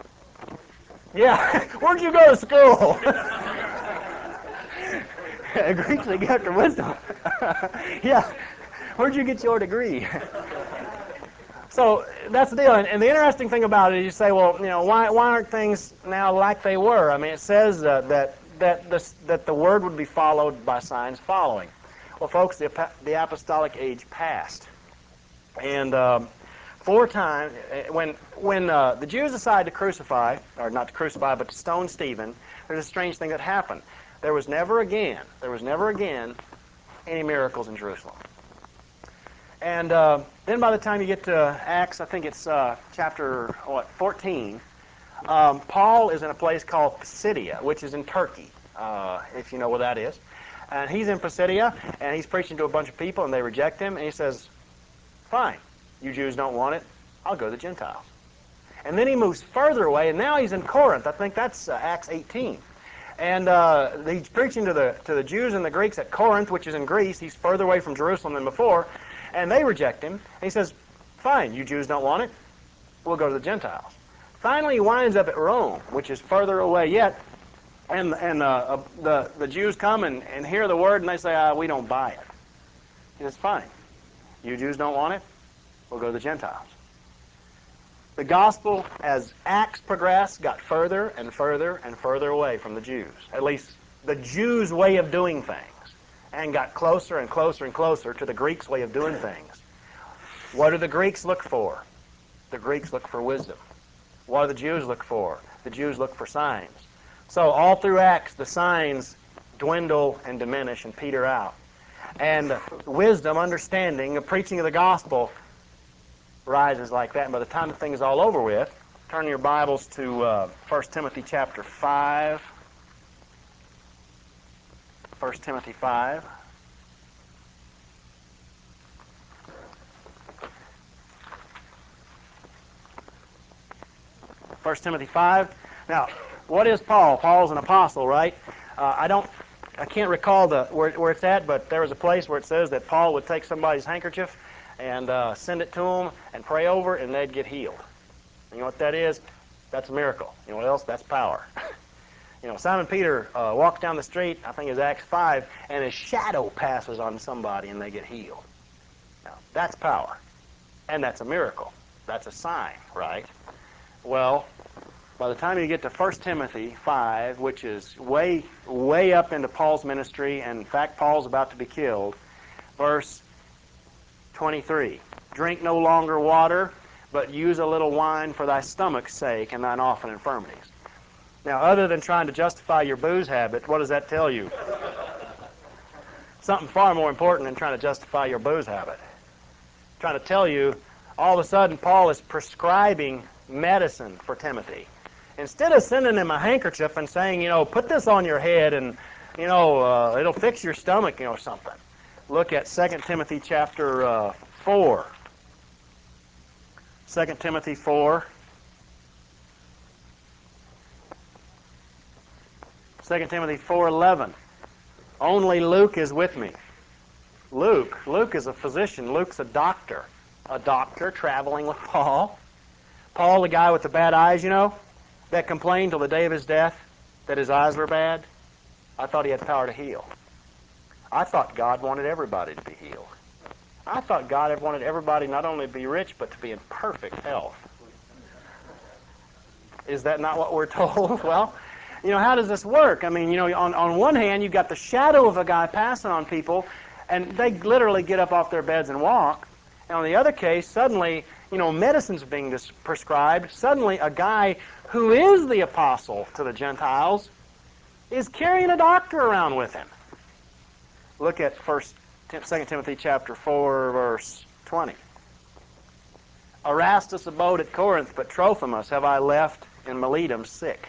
Yeah, where'd you go to school? Greeks, they get their wisdom. Yeah, where'd you get your degree? So that's the deal. And, and the interesting thing about it is you say, well, you know, why, why aren't things now like they were? I mean, it says uh, that, that, this, that the word would be followed by signs following. Well, folks, the, the apostolic age passed. And um, four times, when, when uh, the Jews decided to crucify, or not to crucify, but to stone Stephen, there's a strange thing that happened. There was never again, there was never again any miracles in Jerusalem. And uh, then by the time you get to Acts, I think it's uh, chapter, what, fourteen, um, Paul is in a place called Pisidia, which is in Turkey, uh, if you know where that is. And he's in Pisidia, and he's preaching to a bunch of people, and they reject him, and he says, fine, you Jews don't want it, I'll go to the Gentiles. And then he moves further away, and now he's in Corinth. I think that's uh, Acts eighteen. And uh, he's preaching to the to the Jews and the Greeks at Corinth, which is in Greece. He's further away from Jerusalem than before, and they reject him. And he says, fine, you Jews don't want it, we'll go to the Gentiles. Finally, he winds up at Rome, which is further away yet, and and uh, uh, the, the Jews come and, and hear the word, and they say, ah, we don't buy it. He says, fine, you Jews don't want it, we'll go to the Gentiles. The gospel, as Acts progressed, got further and further and further away from the Jews. At least the Jews' way of doing things. And got closer and closer and closer to the Greeks' way of doing things. What do the Greeks look for? The Greeks look for wisdom. What do the Jews look for? The Jews look for signs. So all through Acts, the signs dwindle and diminish and peter out. And wisdom, understanding, the preaching of the gospel rises like that. And by the time the thing is all over with, turn your Bibles to uh, First Timothy chapter five. First Timothy five. First Timothy five. Now, what is Paul? Paul's an apostle, right? Uh, I don't, I can't recall the where, where it's at, but there was a place where it says that Paul would take somebody's handkerchief and uh, send it to them and pray over it, and they'd get healed. You know what that is? That's a miracle. You know what else? That's power. You know, Simon Peter uh, walks down the street, I think it's Acts five, and his shadow passes on somebody and they get healed. Now, that's power. And that's a miracle. That's a sign, right? Well, by the time you get to First Timothy five, which is way, way up into Paul's ministry, and in fact, Paul's about to be killed, verse twenty-three, drink no longer water, but use a little wine for thy stomach's sake and thine often infirmities. Now, other than trying to justify your booze habit, what does that tell you? Something far more important than trying to justify your booze habit. Trying to tell you, all of a sudden, Paul is prescribing medicine for Timothy. Instead of sending him a handkerchief and saying, you know, put this on your head and, you know, uh, it'll fix your stomach, you know, something. Look at Second Timothy chapter uh, four. Second Timothy four. Second Timothy four eleven. Only Luke is with me. Luke. Luke is a physician. Luke's a doctor. A doctor traveling with Paul. Paul, the guy with the bad eyes, you know, that complained till the day of his death that his eyes were bad. I thought he had power to heal. I thought God wanted everybody to be healed. I thought God wanted everybody not only to be rich, but to be in perfect health. Is that not what we're told? Well, you know, how does this work? I mean, you know, on, on one hand, you've got the shadow of a guy passing on people, and they literally get up off their beds and walk. And on the other case, suddenly, you know, medicine's being dis- prescribed. Suddenly, a guy who is the apostle to the Gentiles is carrying a doctor around with him. Look at First, Second Timothy chapter four, verse twenty. Erastus abode at Corinth, but Trophimus have I left in Miletum sick.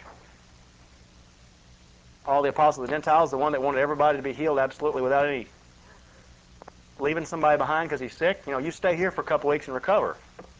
Paul, the apostle of the Gentiles, the one that wanted everybody to be healed absolutely without any leaving somebody behind because he's sick. You know, you stay here for a couple weeks and recover.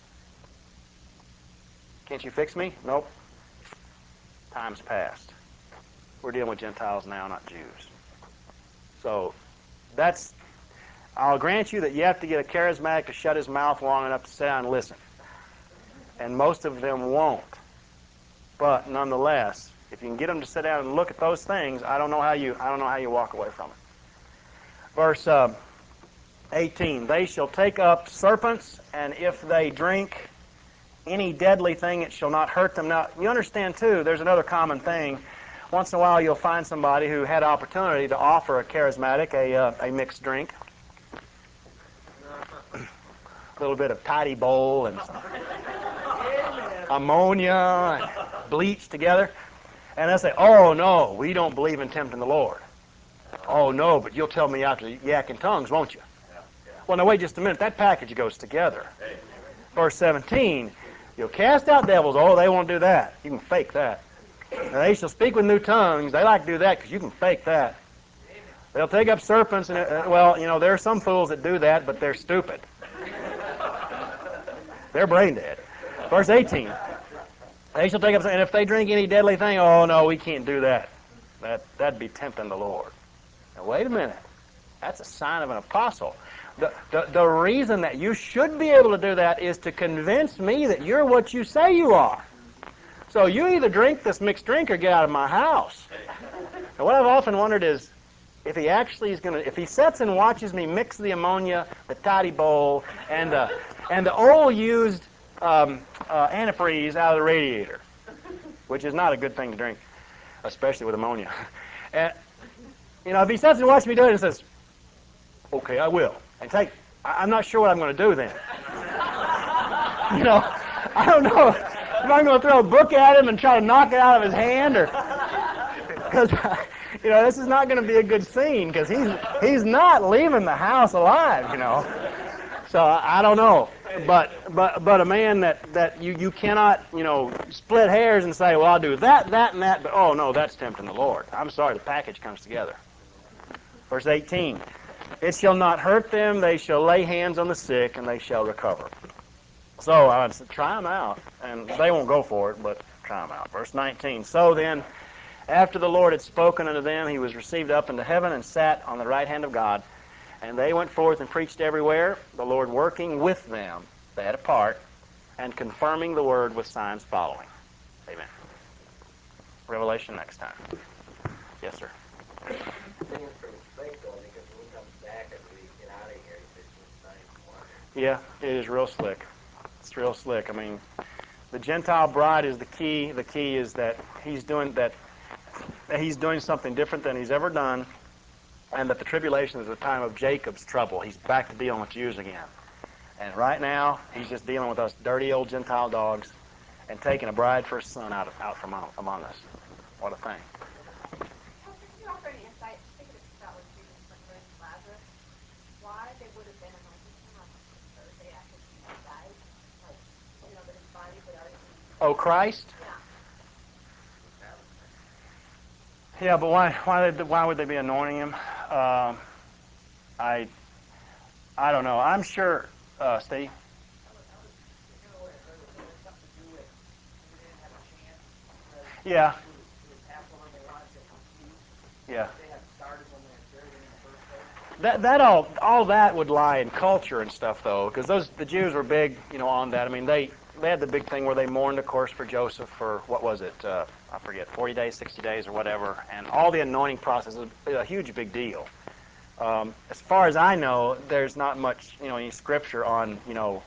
Can't you fix me? Nope. Time's passed. We're dealing with Gentiles now, not Jews. So that's, I'll grant you that you have to get a charismatic to shut his mouth long enough to sit down and listen. And most of them won't. But nonetheless, if you can get them to sit down and look at those things, I don't know how you, I don't know how you walk away from it. Verse uh, eighteen, they shall take up serpents, and if they drink any deadly thing, it shall not hurt them. Now, you understand, too, there's another common thing. Once in a while, you'll find somebody who had opportunity to offer a charismatic a, uh, a mixed drink. A little bit of tidy bowl and ammonia and bleach together. And they'll say, oh, no, we don't believe in tempting the Lord. Oh, no, but you'll tell me after yak in tongues, won't you? Well, now wait just a minute. That package goes together. Verse seventeen, you'll cast out devils. Oh, they won't do that. You can fake that. Now, they shall speak with new tongues. They like to do that because you can fake that. They'll take up serpents, and uh, well, you know, there are some fools that do that, but they're stupid. They're brain dead. Verse eighteen, they shall take up, and if they drink any deadly thing, oh no, we can't do that. That that'd be tempting the Lord. Now wait a minute. That's a sign of an apostle. The, the, the reason that you should be able to do that is to convince me that you're what you say you are. So you either drink this mixed drink or get out of my house. And what I've often wondered is, if he actually is going to, if he sits and watches me mix the ammonia, the toddy bowl, and the, and the old used um, uh, antifreeze out of the radiator, which is not a good thing to drink, especially with ammonia. And, you know, if he sits and watches me do it and says, okay, I will. And take, I'm not sure what I'm going to do then. You know, I don't know if I'm going to throw a book at him and try to knock it out of his hand, or because you know this is not going to be a good scene because he's he's not leaving the house alive. You know, so I, I don't know. But but but a man that that you you cannot you know split hairs and say, well, I'll do that that and that. But oh no, that's tempting the Lord. I'm sorry, the package comes together. Verse eighteen. It shall not hurt them. They shall lay hands on the sick, and they shall recover. So I would say, try them out. And they won't go for it, but try them out. Verse nineteen. So then, after the Lord had spoken unto them, he was received up into heaven and sat on the right hand of God. And they went forth and preached everywhere, the Lord working with them, they had a part, and confirming the word with signs following. Amen. Revelation next time. Yes, sir. Seems pretty slick though, because when he comes back and we get out of here, he says we'll sign for it. Yeah, it is real slick. It's real slick. I mean, the Gentile bride is the key. The key is that he's doing that. that he's doing something different than he's ever done, and that the tribulation is the time of Jacob's trouble. He's back to dealing with Jews again. And right now, he's just dealing with us dirty old Gentile dogs and taking a bride for his son out, of, out from among us. What a thing. Pastor, can you offer any insight, thinking about when Jesus raised Lazarus, why they would have been anointing him on the Thursday after Jesus died? Like, you know, that his body would already be... Oh, Christ? Yeah. Yeah, but why why why would they be anointing him? Uh, I I don't know. I'm sure, uh, Steve. I was, I was, you know what I heard was it had something to do with they didn't have a chance because Yeah. it was, it was Passover and they wanted to complete Yeah. what they had started when they had buried him in the first place. That that all all that would lie in culture and stuff though, because those the Jews were big, you know, on that. I mean, they they had the big thing where they mourned, of course, for Joseph for what was it? Uh, I forget, forty days, sixty days, or whatever. And all the anointing process is a huge big deal. Um, as far as I know, there's not much, you know, any scripture on, you know,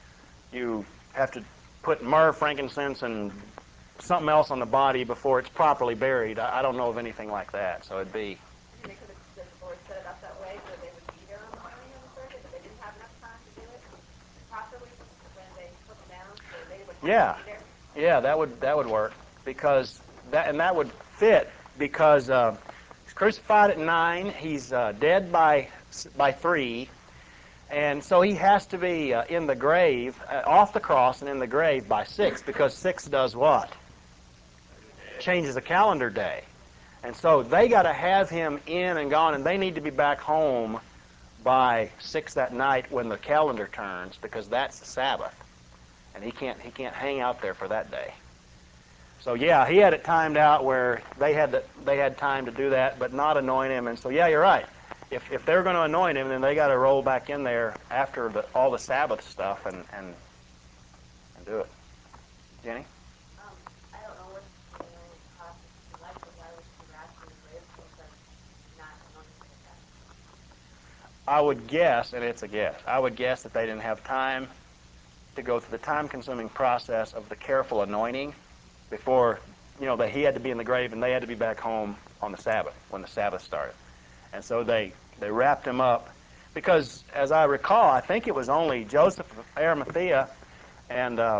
you have to put myrrh, frankincense, and something else on the body before it's properly buried. I, I don't know of anything like that. So it'd be. I mean, they could have, the Lord set it up that way so they would be there on the morning of the Thursday, but they didn't have enough time to do it properly when they put them down, so they would have Yeah. to be there. Yeah, that would that would work because that and that would fit because uh, he's crucified at nine. He's uh, dead by by three, and so he has to be uh, in the grave, uh, off the cross, and in the grave by six because six does what? Changes the calendar day, and so they got to have him in and gone, and they need to be back home by six that night when the calendar turns because that's the Sabbath. And he can't he can't hang out there for that day. So yeah, he had it timed out where they had the, they had time to do that, but not anoint him. And so yeah, you're right. If if they're going to anoint him, then they got to roll back in there after the, all the Sabbath stuff and, and and do it. Jenny, Um, I don't know what the anointing process would be like, but why was he wrapped in the grave instead of not anointing him at that point? I would guess, and it's a guess, I would guess that they didn't have time to go through the time-consuming process of the careful anointing before, you know, that he had to be in the grave and they had to be back home on the Sabbath when the Sabbath started. And so they, they wrapped him up because, as I recall, I think it was only Joseph of Arimathea and uh,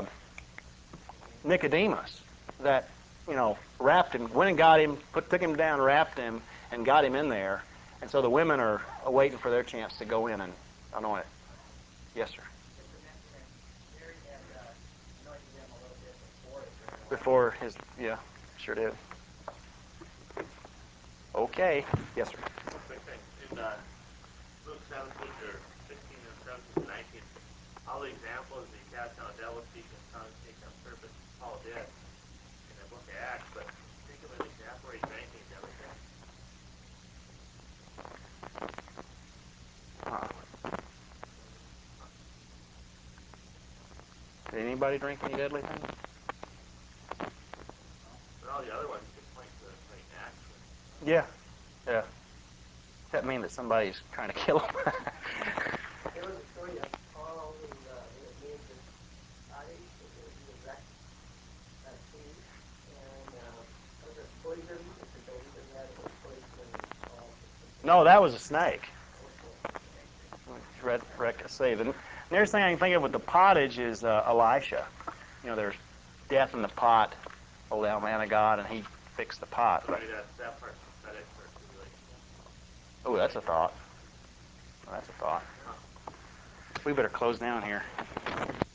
Nicodemus that, you know, wrapped him, went and got him, put, took him down, wrapped him, and got him in there. And so the women are waiting for their chance to go in and anoint it. Yes, sir. Just to mention that Mary had uh, anointed him a little bit before it during the Before his, yeah, sure did. Okay. Yes, sir. One quick thing. In uh, Luke seventeen or sixteen and seventeen and nineteen, all the examples he cast down a devil, speak in tongues, take down serpents, all did in the book of Acts. But think of an example where he drank and he deadly thing. Uh, did anybody drink any deadly thing? But all the other ones, you could point to right in Acts. When, Yeah. Yeah. Does that mean that somebody's trying to kill him? There was a story of Paul who uh, when it made this cottage that he was wrecked at sea, and uh, was it poison that the baby had was poison and Paul No, that was a snake. Read, read, say the nearest thing I can think of with the pottage is uh, Elisha. You know, there's death in the pot. Oh, thou man of God, and he fixed the pot. so maybe that's that part's prophetic for tribulation. Oh, that's a thought. That's a thought. We better close down here.